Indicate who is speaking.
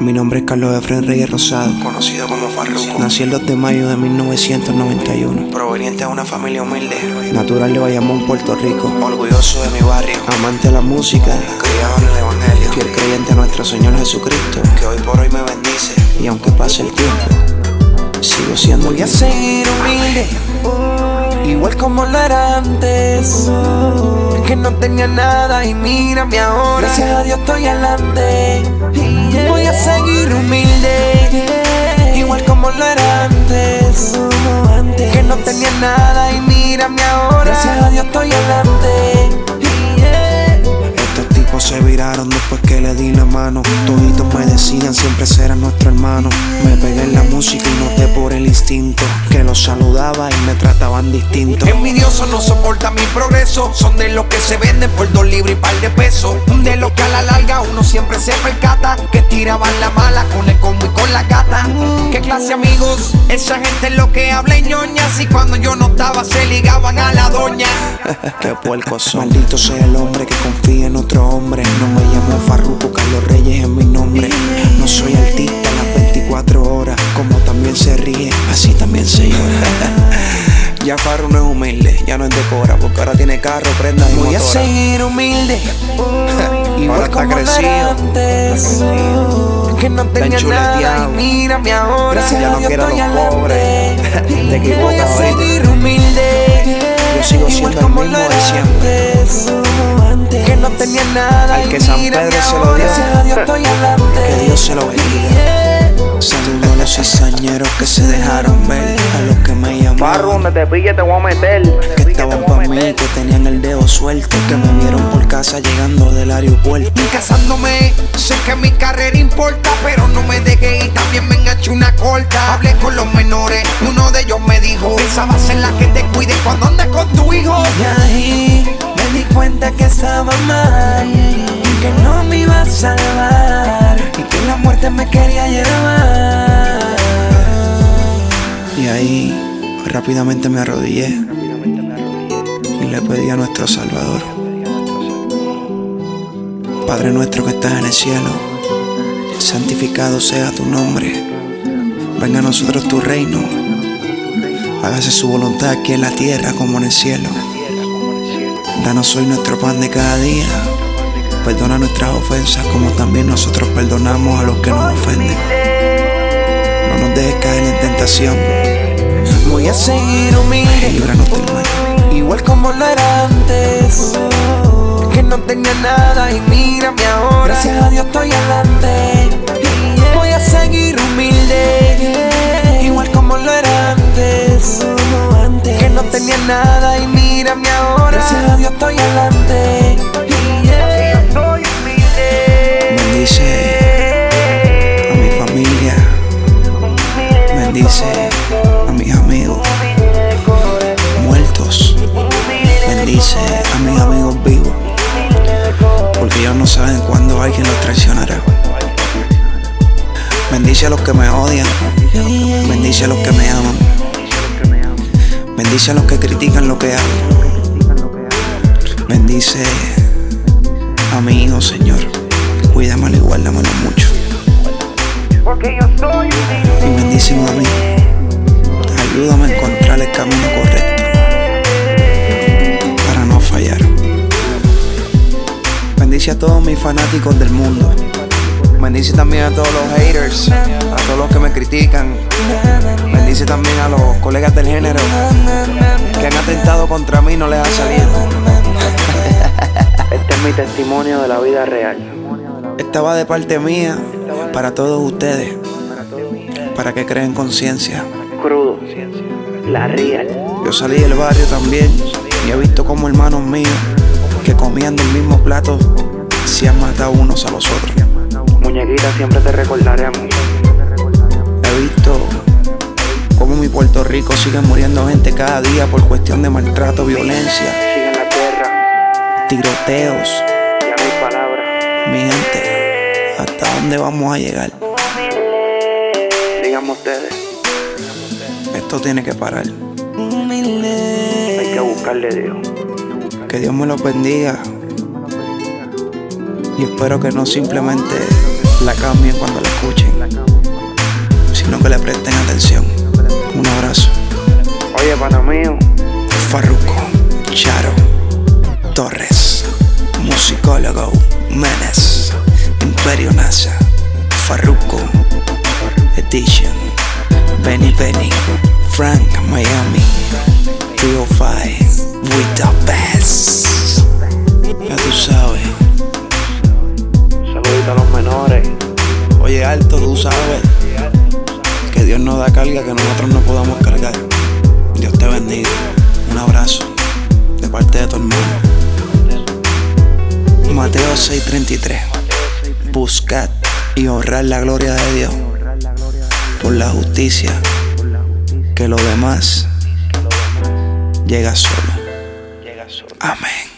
Speaker 1: Mi nombre es Carlos Efren Reyes Rosado, conocido como Farruko. Nací el 2 de mayo de 1991, proveniente de una familia humilde, natural de Bayamón, Puerto Rico. Orgulloso de mi barrio, amante de la música, criado en el evangelio, fiel creyente a nuestro Señor Jesucristo, que hoy por hoy me bendice. Y aunque pase el tiempo, sigo siendo.
Speaker 2: Voy a seguir humilde, igual como lo era antes, que no tenía nada y mírame ahora. Gracias a Dios estoy adelante. Voy a seguir humilde, igual como lo era antes, que no tenía nada y mírame ahora. Gracias a Dios estoy adelante.
Speaker 1: Estos tipos se viraron después que le di la mano. Toditos me decían siempre será nuestro hermano. Me pegué en la música y noté por el instinto que los saludaba y me trataban distinto.
Speaker 2: Envidiosos no soportan mi progreso, son de los que se venden por 2 libras y par de pesos. De los que a la larga uno siempre se percata que tiraban la mala con el combo y con la gata. ¿Qué clase de amigos? Esa gente es lo que habla y ñoñas, y cuando yo no estaba se ligaban a la doña.
Speaker 1: Qué puercos son. Maldito sea el hombre que confía en otro hombre. No me llamo Farruko, Carlos Reyes es mi nombre. No soy artista en las 24 horas. Como también se ríe, así también se llora. Ya Farru no es humilde, ya no es decora, porque ahora tiene carro, prenda y
Speaker 2: Voy a
Speaker 1: motora.
Speaker 2: seguir humilde, igual como lo era antes, que no tenía nada y mírame ahora. Gracias
Speaker 1: ya
Speaker 2: a
Speaker 1: no
Speaker 2: Dios
Speaker 1: quiero a
Speaker 2: estoy
Speaker 1: los pobres.
Speaker 2: adelante.
Speaker 1: Te equivocas,
Speaker 2: Voy a
Speaker 1: ¿oíste?
Speaker 2: seguir humilde,
Speaker 1: Yo sigo
Speaker 2: igual
Speaker 1: siendo el
Speaker 2: como
Speaker 1: mismo
Speaker 2: lo
Speaker 1: de
Speaker 2: era
Speaker 1: siempre.
Speaker 2: antes, que no tenía nada
Speaker 1: Al
Speaker 2: y
Speaker 1: que San
Speaker 2: mírame
Speaker 1: Pedro se lo
Speaker 2: ahora.
Speaker 1: dio.
Speaker 2: Gracias a Dios estoy adelante.
Speaker 1: Que Dios se lo bendiga. Saludo a los cizañeros que se dejaron ver, a los que me
Speaker 3: Farru,
Speaker 1: llamaban,
Speaker 3: donde te pille te voy a meter.
Speaker 1: que estaban pa' mí, que tenían el dedo suelto, que me vieron por casa llegando del aeropuerto.
Speaker 2: Casándome, sé que mi carrera importa, pero no me dejé y también me enganché una corta. Hablé con los menores, uno de ellos me dijo: esa va a ser la que te cuide cuando andes con tu hijo. Y ahí me di cuenta que estaba mal, que no me iba a salvar y que la muerte me quería llevar.
Speaker 1: Y ahí rápidamente me arrodillé y le pedí a nuestro Salvador: Padre nuestro que estás en el cielo, santificado sea tu nombre. Venga a nosotros tu reino, hágase su voluntad aquí en la tierra como en el cielo. Danos hoy nuestro pan de cada día. Perdona nuestras ofensas como también nosotros perdonamos a los que nos ofenden. No nos dejes caer en tentación,
Speaker 2: Voy a seguir humilde,
Speaker 1: líbranos del mal.
Speaker 2: igual como lo era antes, que no tenía nada y mírame ahora. Gracias a Dios estoy adelante. Voy a seguir humilde, igual como lo era antes, que no tenía nada y mírame ahora. Gracias a Dios estoy adelante.
Speaker 1: Bendice a mi familia, bendice a mis amigos muertos, bendice a mis amigos vivos, porque ellos no saben cuándo alguien los traicionará. Bendice a los que me odian, bendice a los que me aman, bendice a los que critican lo que hago, bendice a mi hijo, Señor. Cuídamelo y guárdamelo mucho. Y bendíceme a mí. Ayúdame a encontrar el camino correcto para no fallar. Bendice a todos mis fanáticos del mundo. Bendice también a todos los haters, a todos los que me critican. Bendice también a los colegas del género que han atentado contra mí y no les ha salido.
Speaker 3: Este es mi testimonio de la vida real.
Speaker 1: Esta va de parte mía para todos ustedes, para que creen conciencia.
Speaker 3: Crudo, la real.
Speaker 1: Yo salí del barrio también y he visto como hermanos míos que comían del mismo plato se han matado unos a los otros.
Speaker 3: Muñequita, siempre te recordaremos.
Speaker 1: He visto cómo mi Puerto Rico sigue muriendo gente cada día por cuestión de maltrato, violencia,
Speaker 3: Sigue en la tierra,
Speaker 1: tiroteos.
Speaker 3: ya no hay palabras.
Speaker 1: Mi gente, ¿hasta dónde vamos a llegar?
Speaker 3: Díganme ustedes,
Speaker 1: Esto tiene que parar.
Speaker 3: hay que buscarle a Dios.
Speaker 1: Que Dios me los bendiga. Y espero que no simplemente la cambien cuando la escuchen, sino que le presten atención. Un abrazo.
Speaker 3: Oye, pana mío.
Speaker 1: Farruko, Charo, Torres, Musicólogo, Menes, Imperio NASA, Farruko Edition, Benny, Frank, Miami, 305, with the best. Ya tú sabes.
Speaker 3: Saludita a los menores.
Speaker 1: Oye, alto, tú sabes que Dios nos da carga que nosotros no podamos cargar. Dios te bendiga. Un abrazo de parte de tu hermano. Mateo 6:33. Buscad y honrad la gloria de Dios por la justicia, que lo demás llega solo. Amén.